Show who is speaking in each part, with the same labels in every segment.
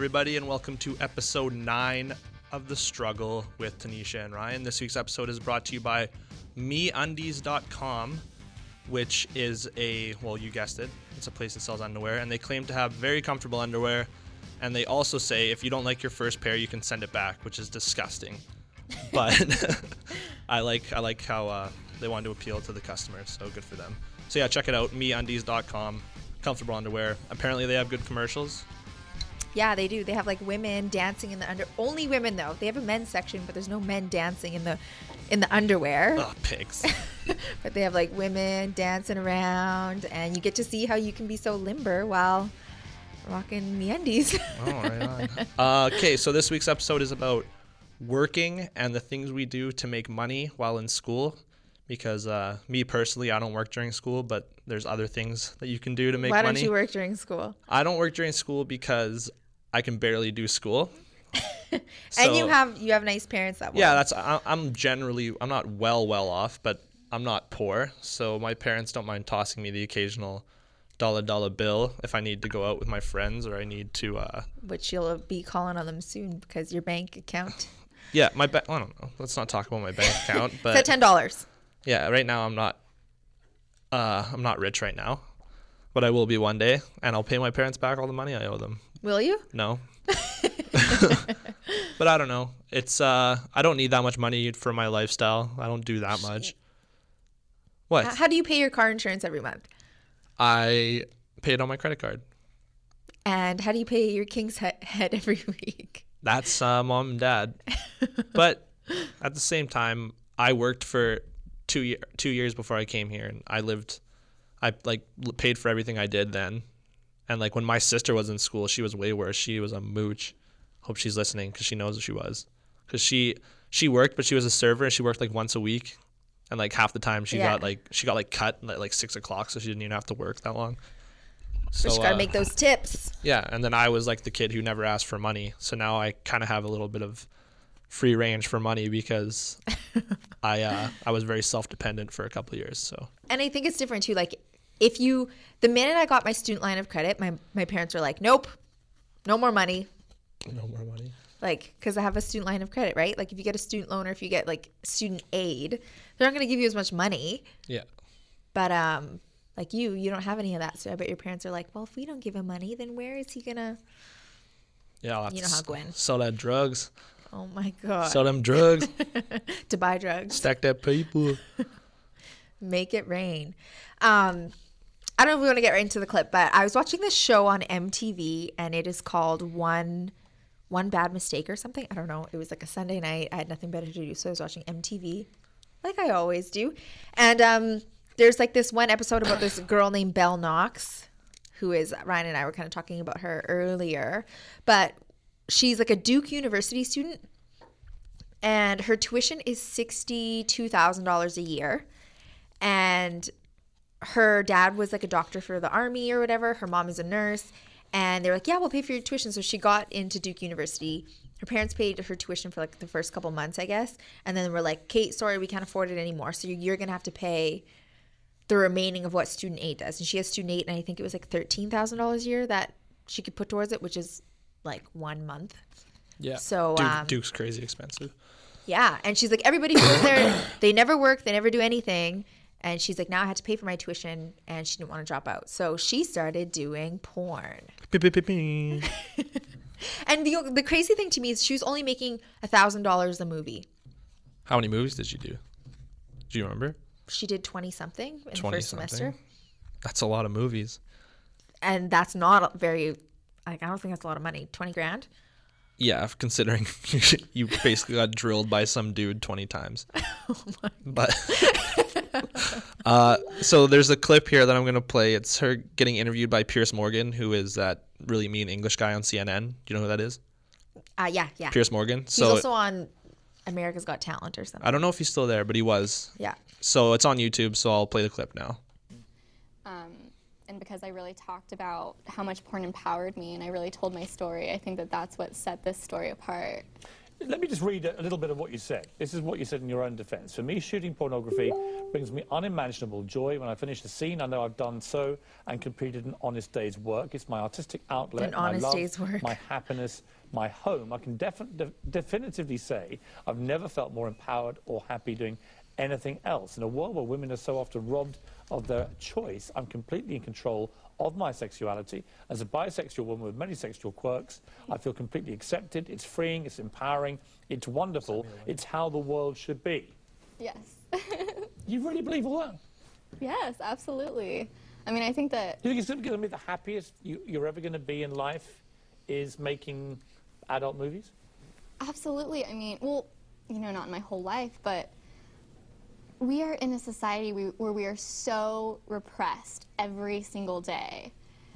Speaker 1: everybody, and welcome to episode 9 of The Struggle with Tanisha and Ryan. This week's episode is brought to you by MeUndies.com, which is you guessed it, it's a place that sells underwear, and they claim to have very comfortable underwear, and they also say if you don't like your first pair, you can send it back, which is disgusting. But I like how they want to appeal to the customers, so good for them. So yeah, check it out, MeUndies.com, comfortable underwear. Apparently they have good commercials.
Speaker 2: Yeah, they do. They have like women dancing in the only women though. They have a men's section, but there's no men dancing in the underwear.
Speaker 1: Oh, pigs.
Speaker 2: But they have like women dancing around, and you get to see how you can be so limber while rocking MeUndies.
Speaker 1: Oh, right on. Okay, so this week's episode is about working and the things we do to make money while in school. Because me personally, I don't work during school, but there's other things that you can do to make money.
Speaker 2: Why don't you work during school?
Speaker 1: I don't work during school because I can barely do school.
Speaker 2: And you have nice parents that will.
Speaker 1: Yeah, I'm not well off, but I'm not poor. So my parents don't mind tossing me the occasional dollar bill if I need to go out with my friends or I need to.
Speaker 2: Which you'll be calling on them soon because your bank account.
Speaker 1: Yeah, I don't know. Let's not talk about my bank account. But
Speaker 2: it's at $10.
Speaker 1: Yeah, right now I'm not rich right now, but I will be one day, and I'll pay my parents back all the money I owe them.
Speaker 2: Will you?
Speaker 1: No. But I don't know. It's I don't need that much money for my lifestyle. I don't do that much. What?
Speaker 2: How do you pay your car insurance every month?
Speaker 1: I pay it on my credit card.
Speaker 2: And how do you pay your King's Head every week?
Speaker 1: That's mom and dad. But at the same time, I worked for 2 years before I came here, and I paid for everything I did then. And like when my sister was in school, she was way worse. She was a mooch. Hope she's listening because she knows what she was. Because she worked, but she was a server, and she worked like once a week, and like half the time she got cut at like 6 o'clock, so she didn't even have to work that long. So
Speaker 2: you gotta make those tips.
Speaker 1: Yeah, and then I was like the kid who never asked for money, so now I kind of have a little bit of free range for money because I was very self-dependent for a couple of years. So, and
Speaker 2: I think it's different too. Like the minute I got my student line of credit, my parents were like, nope, no more money.
Speaker 1: No more money.
Speaker 2: Like, because I have a student line of credit, right? Like if you get a student loan or if you get like student aid, they're not going to give you as much money.
Speaker 1: Yeah.
Speaker 2: But like you don't have any of that. So I bet your parents are like, well, if we don't give him money, then where is he gonna?
Speaker 1: Yeah, I'll have
Speaker 2: you know how Gwen.
Speaker 1: Sell that drugs.
Speaker 2: Oh my God.
Speaker 1: Sell them drugs.
Speaker 2: To buy drugs.
Speaker 1: Stack that paper.
Speaker 2: Make it rain. I don't know if we want to get right into the clip, but I was watching this show on MTV, and it is called One Bad Mistake or something. I don't know. It was like a Sunday night. I had nothing better to do, so I was watching MTV, like I always do. And there's like this one episode about this girl named Belle Knox, who is, Ryan and I were kind of talking about her earlier, but she's like a Duke University student, and her tuition is $62,000 a year. And her dad was like a doctor for the army or whatever. Her mom is a nurse. And they're like, yeah, we'll pay for your tuition. So she got into Duke University. Her parents paid her tuition for like the first couple months, I guess. And then we're like, Kate, sorry, we can't afford it anymore. So you're going to have to pay the remaining of what student aid does. And she has student aid, and I think it was like $13,000 a year that she could put towards it, which is like 1 month.
Speaker 1: Yeah.
Speaker 2: So
Speaker 1: Duke's crazy expensive.
Speaker 2: Yeah. And she's like, everybody who goes there, they never work, they never do anything. And she's like, now I had to pay for my tuition, and she didn't want to drop out. So she started doing porn. And the crazy thing to me is she was only making $1,000 a movie.
Speaker 1: How many movies did she do? Do you remember?
Speaker 2: She did 20-something in the first semester.
Speaker 1: That's a lot of movies.
Speaker 2: And that's not very, like, I don't think that's a lot of money. 20 grand?
Speaker 1: Yeah, considering you basically got drilled by some dude 20 times.
Speaker 2: Oh my
Speaker 1: but so there's a clip here that I'm going to play. It's her getting interviewed by Piers Morgan, who is that really mean English guy on CNN. Do you know who that is?
Speaker 2: Yeah.
Speaker 1: Piers Morgan.
Speaker 2: He's also on America's Got Talent or something.
Speaker 1: I don't know if he's still there, but he was.
Speaker 2: Yeah.
Speaker 1: So it's on YouTube, so I'll play the clip now.
Speaker 3: And because I really talked about how much porn empowered me and I really told my story, I think that that's what set this story apart.
Speaker 4: Let me just read a little bit of what you said. This is what you said in your own defense. For me, shooting pornography brings me unimaginable joy. When I finish the scene, I know I've done so and completed an honest day's work. It's my artistic outlet,
Speaker 2: An honest
Speaker 4: my love,
Speaker 2: day's work.
Speaker 4: my happiness, my home. I can definitively say I've never felt more empowered or happy doing anything else. In a world where women are so often robbed of their choice, I'm completely in control of my sexuality. As a bisexual woman with many sexual quirks, I feel completely accepted. It's freeing, it's empowering, it's wonderful. It's how the world should be.
Speaker 3: Yes.
Speaker 4: You really believe all that?
Speaker 3: Yes, absolutely. I mean, I think that
Speaker 4: You think it's going to be the happiest you're ever going to be in life is making adult movies?
Speaker 3: absolutely. I mean, well, you know, not in my whole life, but we are in a society where we are so repressed every single day.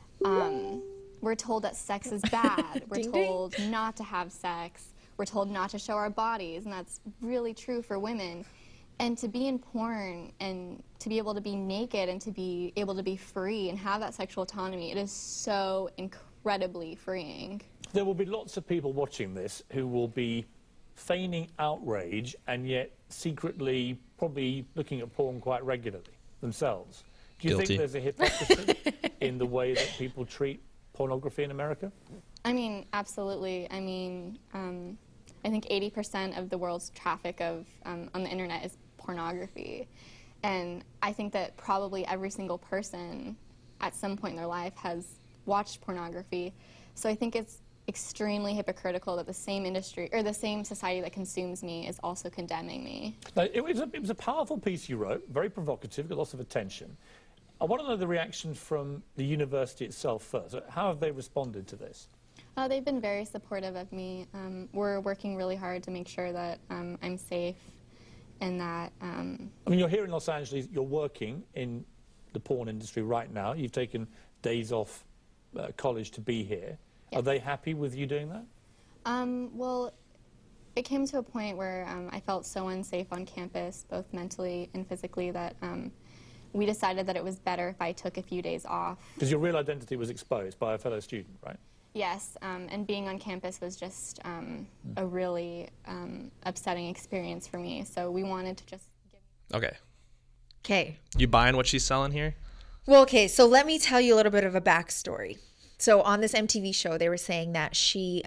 Speaker 3: We're told that sex is bad. We're
Speaker 2: Ding, ding.
Speaker 3: told not to have sex. We're told not to show our bodies, and that's really true for women. And to be in porn and to be able to be naked and to be able to be free and have that sexual autonomy, it is so incredibly freeing.
Speaker 4: There will be lots of people watching this who will be feigning outrage and yet secretly probably looking at porn quite regularly themselves. Do you
Speaker 1: Guilty.
Speaker 4: think there's a hypocrisy in the way that people treat pornography in America?
Speaker 3: I mean, absolutely. I mean, I think 80% of the world's traffic of on the internet is pornography. And I think that probably every single person at some point in their life has watched pornography. So I think it's extremely hypocritical that the same industry or the same society that consumes me is also condemning me.
Speaker 4: Now, it was a powerful piece you wrote, very provocative, got lots of attention. I want to know the reaction from the university itself first. How have they responded to this?
Speaker 3: They've been very supportive of me. We're working really hard to make sure that I'm safe and that...
Speaker 4: I mean, you're here in Los Angeles, you're working in the porn industry right now. You've taken days off college to be here.
Speaker 3: Yes.
Speaker 4: Are they happy with you doing that?
Speaker 3: Well, it came to a point where I felt so unsafe on campus, both mentally and physically, that we decided that it was better if I took a few days off.
Speaker 4: Because your real identity was exposed by a fellow student, right?
Speaker 3: Yes, and being on campus was just a really upsetting experience for me, so we wanted to just give...
Speaker 1: Okay.
Speaker 2: Okay.
Speaker 1: You buying what she's selling here?
Speaker 2: Well, okay, so let me tell you a little bit of a backstory. So on this MTV show, they were saying that she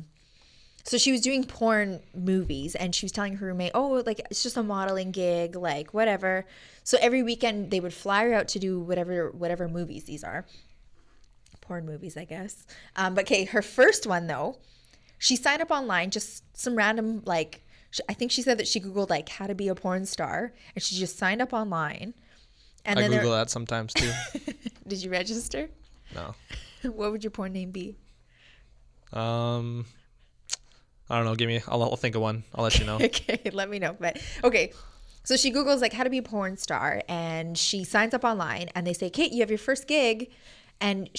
Speaker 2: was doing porn movies, and she was telling her roommate, oh, like, it's just a modeling gig, like, whatever. So every weekend they would fly her out to do whatever movies these are. Porn movies, I guess. But okay, her first one, though, she signed up online, just some random, like, I think she said that she Googled, like, how to be a porn star, and she just signed up online. And
Speaker 1: I
Speaker 2: then
Speaker 1: Google that sometimes too.
Speaker 2: Did you register?
Speaker 1: No.
Speaker 2: What would your porn name be?
Speaker 1: I don't know. I'll think of one. I'll let you know.
Speaker 2: Okay, let me know. But okay, so she Googles like how to be a porn star, and she signs up online, and they say, Kate, you have your first gig. And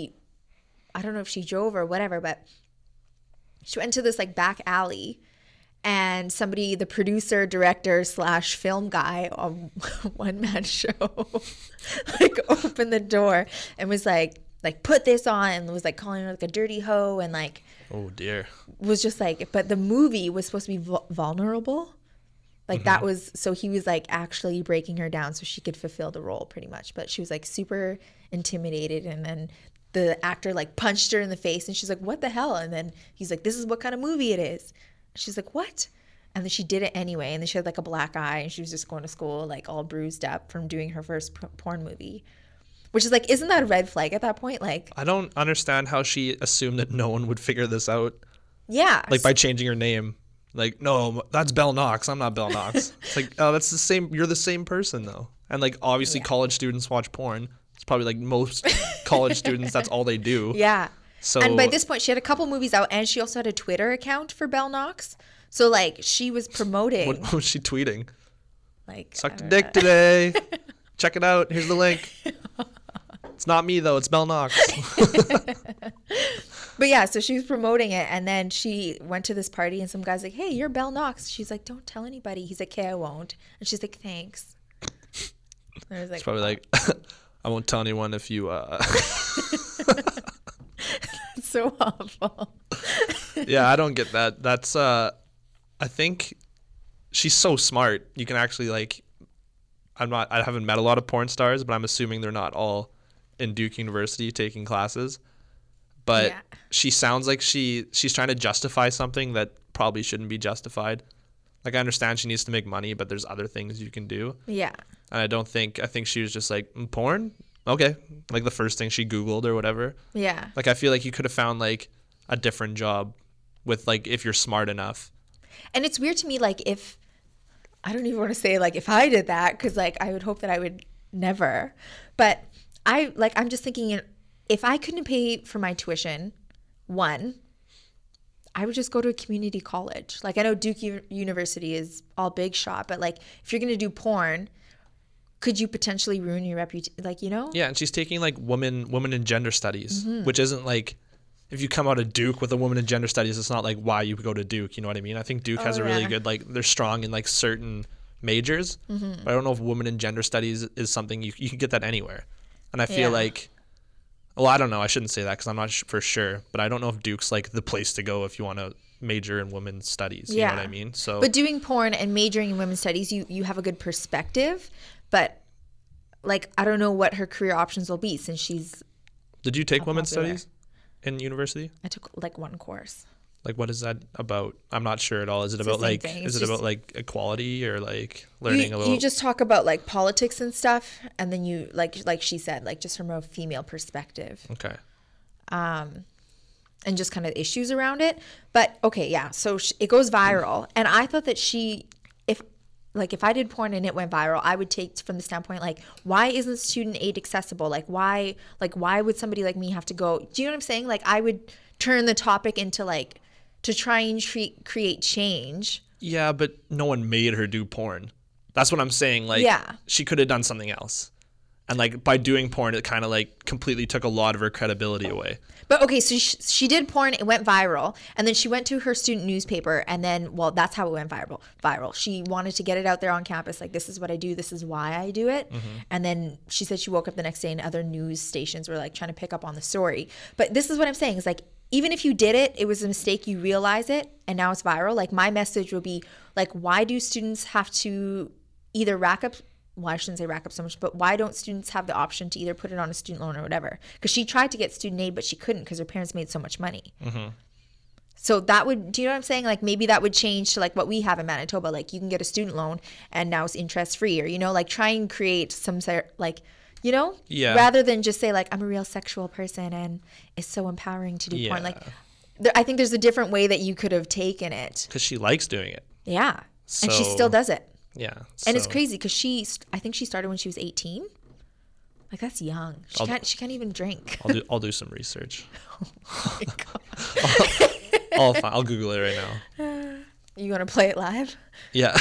Speaker 2: I don't know if she drove or whatever, but she went into this like back alley, and somebody, the producer, director / film guy on One Man Show, like opened the door and was like put this on, and was like calling her like a dirty hoe, and like
Speaker 1: Oh dear.
Speaker 2: was just like, but the movie was supposed to be vulnerable. Like that was, so he was like actually breaking her down so she could fulfill the role pretty much. But she was like super intimidated, and then the actor like punched her in the face, and she's like, what the hell? And then he's like, this is what kind of movie it is. She's like, what? And then she did it anyway, and then she had like a black eye, and she was just going to school like all bruised up from doing her first porn movie. Which is like, isn't that a red flag at that point? Like,
Speaker 1: I don't understand how she assumed that no one would figure this out.
Speaker 2: yeah.
Speaker 1: Like by changing her name. Like, no, that's Belle Knox. I'm not Belle Knox. It's like, oh, that's the same. You're the same person though. And like, obviously college students watch porn. It's probably like most college students, that's all they do.
Speaker 2: Yeah.
Speaker 1: So,
Speaker 2: and by this point, she had a couple movies out, and she also had a Twitter account for Belle Knox. So like, she was promoting.
Speaker 1: what was she tweeting?
Speaker 2: Like,
Speaker 1: Sucked a dick today. Check it out. Here's the link. It's not me though. It's Belle Knox.
Speaker 2: But yeah, so she was promoting it, and then she went to this party, and some guy's like, hey, you're Belle Knox. She's like, don't tell anybody. He's like, okay, I won't. And she's like, thanks. And I was like,
Speaker 1: It's probably like, I won't tell anyone if you.
Speaker 2: so awful.
Speaker 1: Yeah, I don't get that. That's I think she's so smart. You can actually like, I haven't met a lot of porn stars, but I'm assuming they're not all in Duke University taking classes. But
Speaker 2: Yeah.
Speaker 1: she sounds like she's trying to justify something that probably shouldn't be justified. Like, I understand she needs to make money, but there's other things you can do.
Speaker 2: Yeah.
Speaker 1: And I think she was just like, porn? Okay. Like the first thing she Googled or whatever.
Speaker 2: Yeah.
Speaker 1: Like, I feel like you could have found like a different job with like, if you're smart enough.
Speaker 2: And it's weird to me, like, if I don't even want to say like if I did that, because like I would hope that I would never. But I'm just thinking, if I couldn't pay for my tuition, I would just go to a community college. Like, I know Duke University is all big shot, but like if you're gonna do porn, could you potentially ruin your reputation? Like, you know?
Speaker 1: Yeah, and she's taking like women and gender studies,
Speaker 2: Mm-hmm.
Speaker 1: which isn't like, if you come out of Duke with a woman in gender studies, it's not like why you would go to Duke. You know what I mean? I think Duke has a really
Speaker 2: yeah.
Speaker 1: good, like, they're strong in like certain majors,
Speaker 2: Mm-hmm.
Speaker 1: but I don't know if women in gender studies is something you can get that anywhere. And I feel
Speaker 2: Yeah.
Speaker 1: like, well, I don't know. I shouldn't say that because I'm not for sure, but I don't know if Duke's like the place to go if you want to major in women's studies. You know what I mean? So,
Speaker 2: But doing porn and majoring in women's studies, you have a good perspective, but like I don't know what her career options will be since she's.
Speaker 1: did you take women's
Speaker 2: popular.
Speaker 1: studies in university?
Speaker 2: I took like one course.
Speaker 1: Like, what is that about? I'm not sure at all. Is it
Speaker 2: the
Speaker 1: about
Speaker 2: same
Speaker 1: like,
Speaker 2: thing.
Speaker 1: is
Speaker 2: It's
Speaker 1: it about
Speaker 2: just-
Speaker 1: like equality or like learning a little?
Speaker 2: You just talk about like politics and stuff, and then you like she said, like just from a female perspective,
Speaker 1: Okay.
Speaker 2: and just kind of issues around it. But okay, yeah. So it goes viral, and I thought that if I did porn and it went viral, I would take from the standpoint like, why isn't student aid accessible? Like why would somebody like me have to go? Do you know what I'm saying? Like I would turn the topic into like to try and create change.
Speaker 1: Yeah, but no one made her do porn. That's what I'm saying. Like,
Speaker 2: Yeah.
Speaker 1: she could have done something else. And like by doing porn, it kind of like completely took a lot of her credibility away.
Speaker 2: But okay, so she did porn, it went viral, and then she went to her student newspaper, and then, well, that's how it went viral. She wanted to get it out there on campus, like, this is what I do, this is why I do it. And then she said she woke up the next day and other news stations were like trying to pick up on the story. But this is what I'm saying, is like, even if you did it, it was a mistake, you realize it, and now it's viral. Like, my message would be, like, why do students have to either rack up, well, I shouldn't say rack up so much, but why don't students have the option to either put it on a student loan or whatever? Because she tried to get student aid, but she couldn't because her parents made so much money. So that would, do you know what I'm saying? Like maybe that would change to like what we have in Manitoba. Like you can get a student loan and now it's interest free, or, you know, like try and create some sort like, you know,
Speaker 1: Yeah.
Speaker 2: rather than just say like, I'm a real sexual person and it's so empowering to do porn. Like I think there's a different way that you could have taken it.
Speaker 1: Because she likes doing it.
Speaker 2: Yeah. And she
Speaker 1: So-
Speaker 2: still does it.
Speaker 1: Yeah.
Speaker 2: And it's
Speaker 1: so-
Speaker 2: crazy because I think she started when she was 18. Like that's young. She can't even drink.
Speaker 1: I'll do some research.
Speaker 2: Oh my God.
Speaker 1: I'll Google it right now.
Speaker 2: You want to play it live?
Speaker 1: Yeah.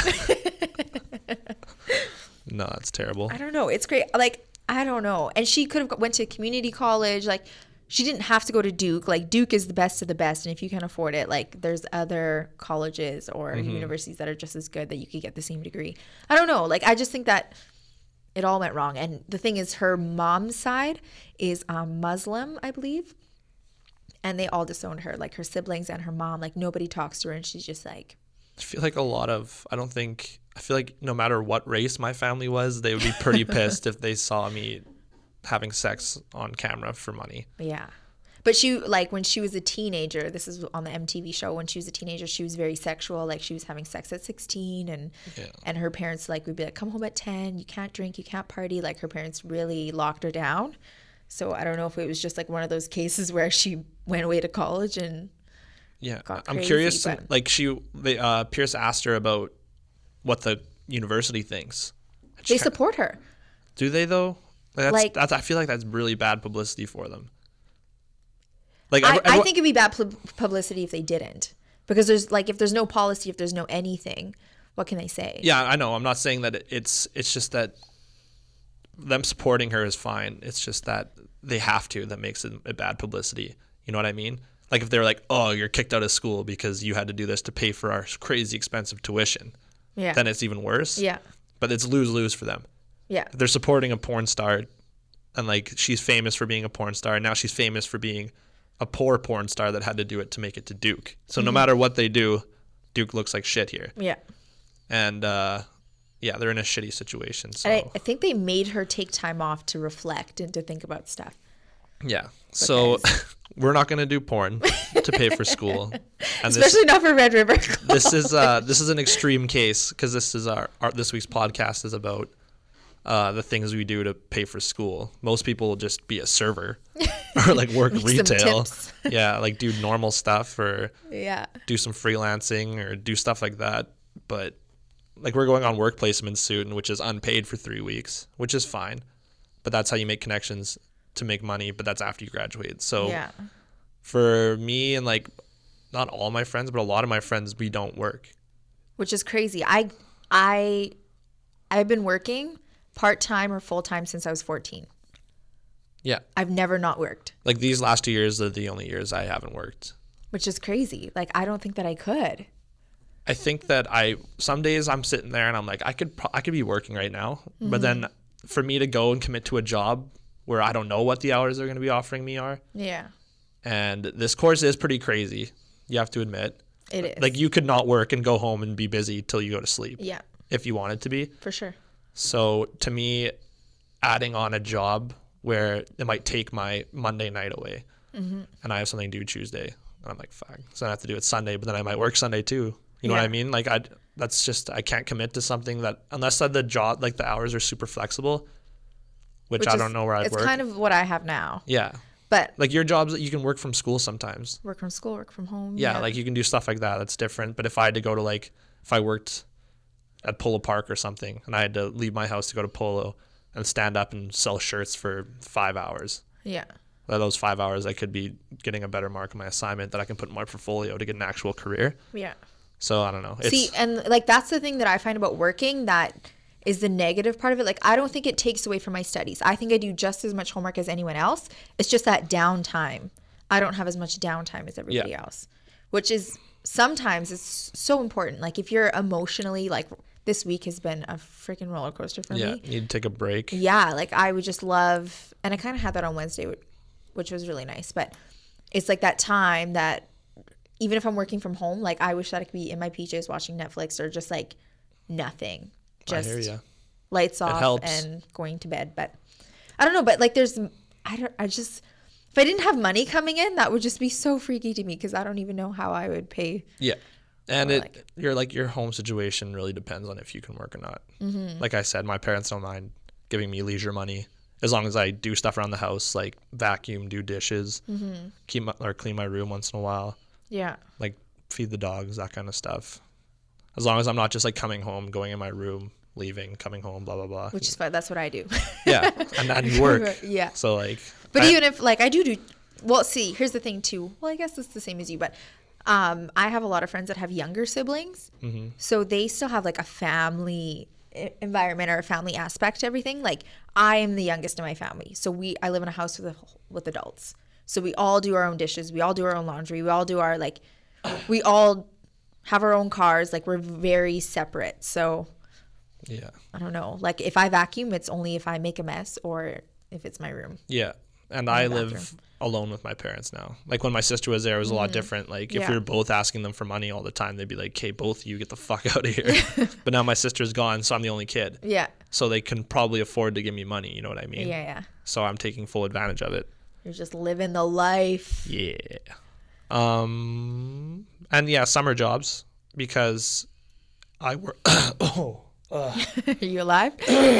Speaker 1: No, that's terrible.
Speaker 2: I don't know. It's great. Like I don't know. And she could have went to community college. Like she didn't have to go to Duke. Like Duke is the best of the best, and if you can afford it, like there's other colleges or universities that are just as good that you could get the same degree. I don't know. Like I just think that it all went wrong. And the thing is, her mom's side is Muslim, I believe, and they all disowned her. Like her siblings and her mom. Like nobody talks to her, and she's just like.
Speaker 1: I feel like I feel like no matter what race my family was, they would be pretty pissed if they saw me having sex on camera for money.
Speaker 2: Yeah. But she, like, when she was a teenager, this is on the MTV show, when she was a teenager, she was very sexual. Like, she was having sex at 16, and her parents, like, would be like, come home at 10, you can't drink, you can't party. Like, her parents really locked her down. So I don't know if it was just, like, one of those cases where she went away to college and
Speaker 1: Yeah,
Speaker 2: got
Speaker 1: I'm
Speaker 2: crazy,
Speaker 1: curious.
Speaker 2: but-
Speaker 1: Like Pierce asked her about what the university thinks. And she
Speaker 2: they
Speaker 1: kinda-
Speaker 2: support her.
Speaker 1: Do they though?
Speaker 2: Like-
Speaker 1: That's I feel like that's really bad publicity for them. Like
Speaker 2: I think it'd be bad publicity if they didn't. Because there's, like, if there's no policy, if there's no anything, what can they say?
Speaker 1: Yeah, I know. I'm not saying that it's just that them supporting her is fine. It's just that they have to. That makes it a bad publicity. You know what I mean? Like if they're like, oh, you're kicked out of school because you had to do this to pay for our crazy expensive tuition,
Speaker 2: Yeah.
Speaker 1: then it's even worse.
Speaker 2: Yeah.
Speaker 1: But it's lose-lose for them.
Speaker 2: Yeah.
Speaker 1: If they're supporting a porn star, and like she's famous for being a porn star, and now she's famous for being a poor porn star that had to do it to make it to Duke. So no matter what they do, Duke looks like shit here.
Speaker 2: Yeah.
Speaker 1: And yeah, they're in a shitty situation. So
Speaker 2: And I think they made her take time off to reflect and to think about stuff.
Speaker 1: yeah. So we're not gonna do porn to pay for school. And
Speaker 2: Especially not for Red River.
Speaker 1: this is an extreme case because this is our this week's podcast is about the things we do to pay for school. Most people will just be a server or like work
Speaker 2: Make some
Speaker 1: retail.
Speaker 2: tips.
Speaker 1: Yeah, like do normal stuff or
Speaker 2: Yeah.
Speaker 1: do some freelancing or do stuff like that. But like we're going on work placement soon, which is unpaid for 3 weeks, which is fine. But that's how you make connections to make money, but that's after you graduate. So
Speaker 2: Yeah.
Speaker 1: for me and like not all my friends, but a lot of my friends, we don't work.
Speaker 2: Which is crazy. I've been working part-time or full-time since I was 14.
Speaker 1: Yeah.
Speaker 2: I've never not worked,
Speaker 1: Like these last 2 years are the only years I haven't worked.
Speaker 2: which is crazy. Like, I don't think that I could.
Speaker 1: I think that some days I'm sitting there and I'm like, I could be working right now. But then for me to go and commit to a job where I don't know what the hours they're going to be offering me are.
Speaker 2: Yeah.
Speaker 1: And this course is pretty crazy. You have to admit.
Speaker 2: It is.
Speaker 1: Like you could not work and go home and be busy till you go to sleep
Speaker 2: Yeah,
Speaker 1: if you wanted to be.
Speaker 2: for sure.
Speaker 1: So to me, adding on a job where it might take my Monday night away and I have something to do Tuesday and I'm like, fuck. So I have to do it Sunday, but then I might work Sunday too. You know what
Speaker 2: Yeah.
Speaker 1: I mean? Like I can't commit to something that unless the job, like the hours are super flexible, which I don't know where I'd
Speaker 2: it's
Speaker 1: work.
Speaker 2: kind of what I have now.
Speaker 1: Yeah.
Speaker 2: But
Speaker 1: Like your jobs that you can work from school sometimes.
Speaker 2: work from school, work from home.
Speaker 1: Yeah, like you can do stuff like that. That's different. But if I had to go to if I worked at Polo Park or something and I had to leave my house to go to Polo and stand up and sell shirts for 5 hours,
Speaker 2: Yeah.
Speaker 1: those 5 hours I could be getting a better mark on my assignment that I can put in my portfolio to get an actual career.
Speaker 2: Yeah.
Speaker 1: So I don't know. It's,
Speaker 2: See, and like that's the thing that I find about working that is the negative part of it. Like, I don't think it takes away from my studies. I think I do just as much homework as anyone else. It's just that downtime. I don't have as much downtime as everybody else, which is sometimes it's so important. Like if you're emotionally, like this week has been a freaking roller coaster for
Speaker 1: yeah,
Speaker 2: me.
Speaker 1: you need to take a break.
Speaker 2: Yeah, like I would just love, and I kind of had that on Wednesday, which was really nice. But it's like that time that even if I'm working from home, like I wish that I could be in my PJs watching Netflix or just like nothing,
Speaker 1: I hear
Speaker 2: just
Speaker 1: ya.
Speaker 2: lights off
Speaker 1: helps.
Speaker 2: and going to bed. But I don't know. But like if I didn't have money coming in, that would just be so freaky to me because I don't even know how I would pay.
Speaker 1: Yeah. And
Speaker 2: Or
Speaker 1: your home situation really depends on if you can work or not. Like I said, my parents don't mind giving me leisure money as long as I do stuff around the house, like vacuum, do dishes, clean my room once in a while,
Speaker 2: Yeah.
Speaker 1: like feed the dogs, that kind of stuff. As long as I'm not just like coming home, going in my room, leaving, coming home, blah, blah, blah.
Speaker 2: Which is fine. That's what I do.
Speaker 1: Yeah. And then you work.
Speaker 2: Yeah.
Speaker 1: So like.
Speaker 2: But even if like I do, well, see, here's the thing too. Well, I guess it's the same as you, but I have a lot of friends that have younger siblings, so they still have like a family environment or a family aspect to everything. Like I am the youngest in my family, so I live in a house with adults, so we all do our own dishes, we all do our own laundry, we all do our we all have our own cars. Like we're very separate, so.
Speaker 1: Yeah.
Speaker 2: I don't know. Like if I vacuum, it's only if I make a mess or if it's my room.
Speaker 1: Yeah. And I live alone with my parents now. Like when my sister was there, it was a lot different. Like if
Speaker 2: Yeah.
Speaker 1: we were both asking them for money all the time, they'd be like, "Okay, both of you get the fuck out of here." But now my sister's gone, so I'm the only kid.
Speaker 2: Yeah.
Speaker 1: So they can probably afford to give me money. You know what I mean?
Speaker 2: Yeah.
Speaker 1: So I'm taking full advantage of it.
Speaker 2: You're just living the life.
Speaker 1: Yeah. And yeah, summer jobs because I work.
Speaker 2: Are you alive?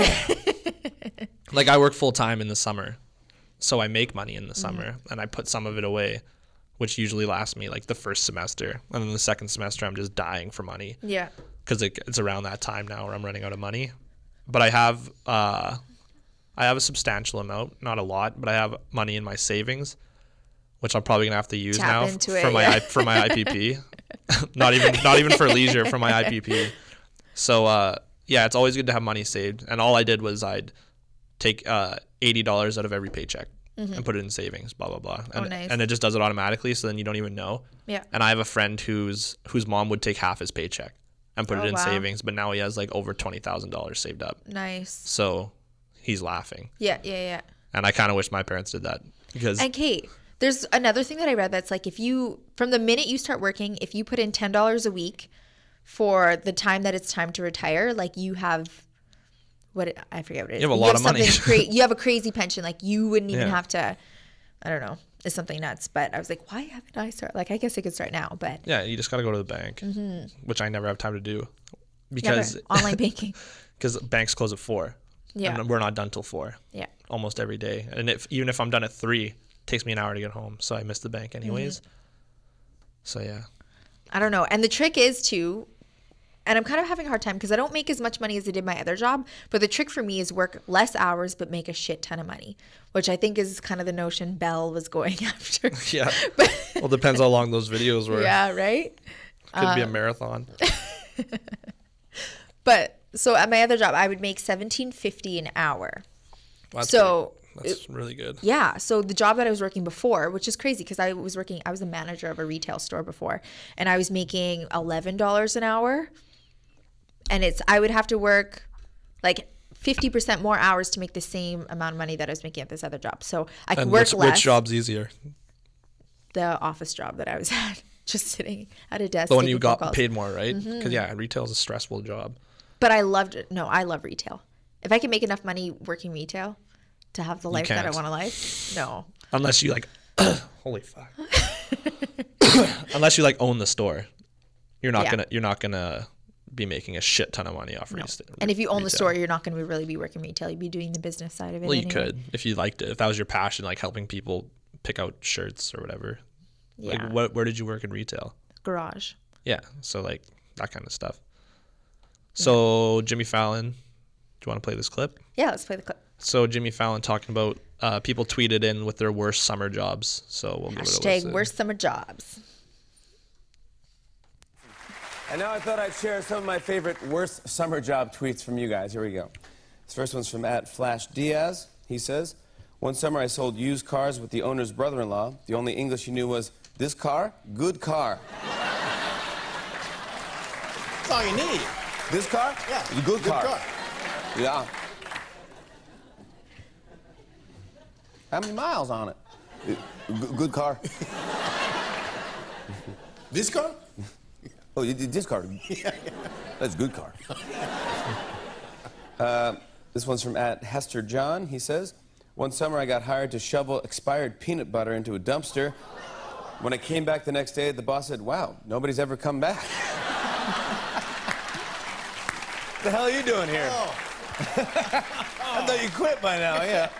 Speaker 1: Like I work full time in the summer, so I make money in the summer and I put some of it away, which usually lasts me like the first semester, and then the second semester I'm just dying for money
Speaker 2: Yeah.
Speaker 1: because it's around that time now where I'm running out of money. But I have a substantial amount, not a lot, but I have money in my savings, which I'm probably gonna have to use
Speaker 2: Tap
Speaker 1: now
Speaker 2: into
Speaker 1: for
Speaker 2: it,
Speaker 1: my
Speaker 2: yeah.
Speaker 1: for my IPP. not even for leisure, for my IPP. So yeah, it's always good to have money saved. And all I did was I'd take $80 out of every paycheck and put it in savings, blah blah blah. And,
Speaker 2: nice.
Speaker 1: and it just does it automatically, so then you don't even know.
Speaker 2: Yeah.
Speaker 1: And I have a friend whose mom would take half his paycheck and put
Speaker 2: Oh,
Speaker 1: it in
Speaker 2: wow.
Speaker 1: savings, but now he has like over $20,000 saved up.
Speaker 2: Nice.
Speaker 1: So he's laughing.
Speaker 2: Yeah. Yeah.
Speaker 1: And I kind of wish my parents did that because
Speaker 2: And Kate, there's another thing that I read that's like if you, from the minute you start working, if you put in $10 a week, for the time that it's time to retire, like you have I forget what it is.
Speaker 1: You have a lot of money.
Speaker 2: You have a crazy pension. Like you wouldn't even
Speaker 1: Yeah.
Speaker 2: have to, I don't know. It's something nuts. But I was like, why haven't I started? Like, I guess I could start now, but
Speaker 1: Yeah, you just got to go to the bank, which I never have time to do
Speaker 2: never.
Speaker 1: because
Speaker 2: Online banking.
Speaker 1: banks close at 4.
Speaker 2: Yeah.
Speaker 1: And we're not done till 4
Speaker 2: Yeah.
Speaker 1: almost every day. And even if I'm done at 3, it takes me an hour to get home. So I miss the bank anyways. So yeah.
Speaker 2: I don't know. And the trick is too, and I'm kind of having a hard time because I don't make as much money as I did my other job. But the trick for me is work less hours but make a shit ton of money, which I think is kind of the notion Belle was going after.
Speaker 1: Yeah. Well, depends how long those videos were.
Speaker 2: Yeah, right?
Speaker 1: Could be a marathon.
Speaker 2: But so at my other job, I would make $17.50 an hour.
Speaker 1: That's
Speaker 2: So
Speaker 1: that's really good.
Speaker 2: yeah, so the job that I was working before, which is crazy because I was the manager of a retail store before, and I was making $11 an hour. And I would have to work like 50% more hours to make the same amount of money that I was making at this other job. So I could
Speaker 1: And
Speaker 2: work less.
Speaker 1: which job's easier?
Speaker 2: The office job that I was at, just sitting at a desk.
Speaker 1: The one
Speaker 2: taking
Speaker 1: you
Speaker 2: phone
Speaker 1: got
Speaker 2: calls.
Speaker 1: paid more, right? Because yeah, retail is a stressful job.
Speaker 2: But I loved it. No, I love retail. If I can make enough money working retail to have the life that I
Speaker 1: can't.
Speaker 2: want to live, no.
Speaker 1: Unless you like, holy fuck. Unless you like own the store, you're not gonna be making a shit ton of money off retail.
Speaker 2: And if you own the store, you're not going to really be working retail. You'd be doing the business side of it.
Speaker 1: Well, you
Speaker 2: anyway.
Speaker 1: could if you liked it. If that was your passion, like helping people pick out shirts or whatever.
Speaker 2: Yeah.
Speaker 1: Like, where did you work in retail?
Speaker 2: Garage.
Speaker 1: Yeah, so like that kind of stuff. So Jimmy Fallon, do you want to play this clip?
Speaker 2: Yeah, let's play the clip.
Speaker 1: So Jimmy Fallon talking about people tweeted in with their worst summer jobs. So we'll give it a listen.
Speaker 2: Hashtag worst summer jobs.
Speaker 5: And now I thought I'd share some of my favorite worst summer job tweets from you guys. Here we go. This first one's from @FlashDiaz. He says, one summer I sold used cars with the owner's brother-in-law. The only English he knew was, this car, good car.
Speaker 6: That's all you need.
Speaker 5: This car?
Speaker 6: Yeah.
Speaker 5: Good car. Yeah. How many miles on it? Good car.
Speaker 6: This car?
Speaker 5: Oh, you did this car? That's a good car. This one's from @HesterJohn. He says, one summer I got hired to shovel expired peanut butter into a dumpster. When I came back the next day, the boss said, wow, nobody's ever come back. What the hell are you doing here?
Speaker 6: Oh.
Speaker 5: I thought you quit by now, yeah.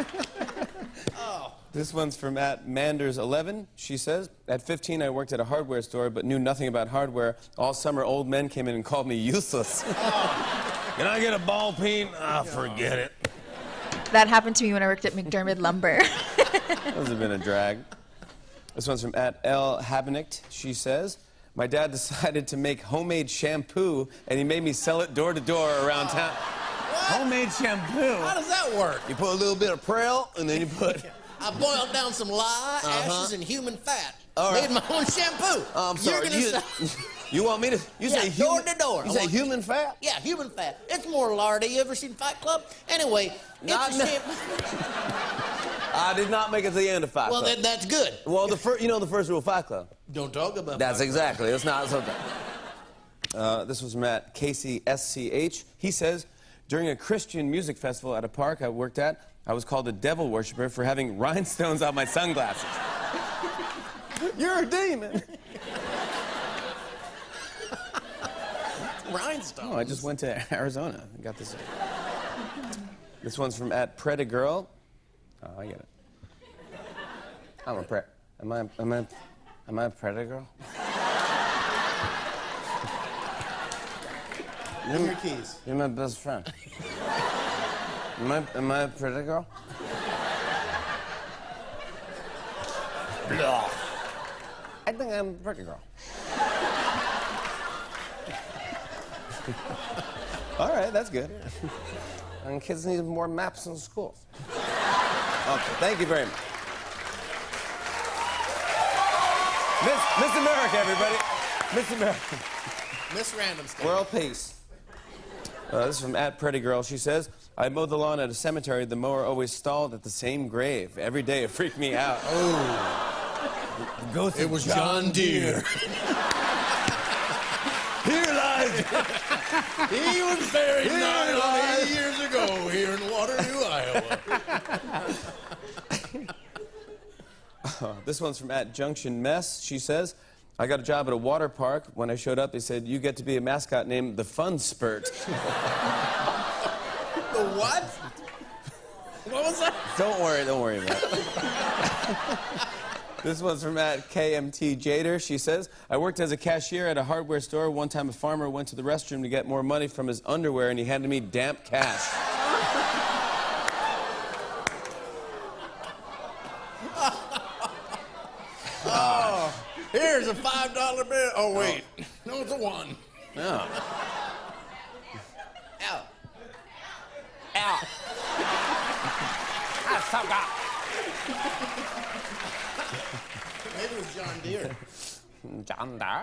Speaker 5: This one's from @Manders11. She says, at 15, I worked at a hardware store, but knew nothing about hardware. All summer, old men came in and called me useless. Can I get a ball peen? Ah, forget it.
Speaker 2: That happened to me when I worked at McDermott Lumber.
Speaker 5: Those have been a drag. This one's from @LHabenicht. She says, my dad decided to make homemade shampoo, and he made me sell it door to door around town. Homemade shampoo?
Speaker 6: How does that work?
Speaker 5: You put a little bit of Prel, and then you put...
Speaker 6: I boiled down some lye, ashes, and human fat.
Speaker 5: All right.
Speaker 6: Made my own shampoo.
Speaker 5: I'm sorry.
Speaker 6: You're gonna
Speaker 5: You want me to... You
Speaker 6: Yeah,
Speaker 5: say human...
Speaker 6: door to door.
Speaker 5: You
Speaker 6: I
Speaker 5: say
Speaker 6: want-
Speaker 5: human fat?
Speaker 6: Yeah, human fat. It's more lardy. You ever seen Fight Club? Anyway,
Speaker 5: Not-
Speaker 6: it's a shampoo.
Speaker 5: I did not make it to the end of Fight
Speaker 6: Well,
Speaker 5: Club.
Speaker 6: that's good.
Speaker 5: Well, the first rule of Fight Club.
Speaker 6: Don't talk about
Speaker 5: That's
Speaker 6: Fight
Speaker 5: exactly. It's not something. This was from Casey SCH. He says, during a Christian music festival at a park I worked at, I was called a devil worshiper for having rhinestones on my sunglasses. You're a demon.
Speaker 6: Club. Rhinestones.
Speaker 5: Oh, I just went to Arizona and got this. This one's from @Predigirl. Oh, I get it. I'm a pre. Am I a Predigirl?
Speaker 6: Give me your keys.
Speaker 5: You're my best friend. Am I a pretty girl? I think I'm a pretty girl. All right, that's good. And kids need more maps in schools. Okay, thank you very much. Miss America, everybody. Miss America.
Speaker 6: Miss Random Stuff.
Speaker 5: World peace. This is from @PrettyGirl. She says, I mowed the lawn at a cemetery. The mower always stalled at the same grave. Every day it freaked me out. Oh.
Speaker 6: It was John Deere.
Speaker 5: Here
Speaker 6: He was buried 9 years ago here in Waterloo, Iowa.
Speaker 5: This one's from @JunctionMess. She says, I got a job at a water park. When I showed up, they said, you get to be a mascot named the Fun Spurt.
Speaker 6: The what? What was that?
Speaker 5: Don't worry about it. This one's from @KMTJader. She says, I worked as a cashier at a hardware store. One time a farmer went to the restroom to get more money from his underwear, and he handed me damp cash.
Speaker 6: Oh, here's a $5 bill. Oh, wait. No, it's a $1.
Speaker 5: Oh.
Speaker 6: Ow.
Speaker 5: Ow.
Speaker 6: Maybe it was John Deere.
Speaker 5: John Deere.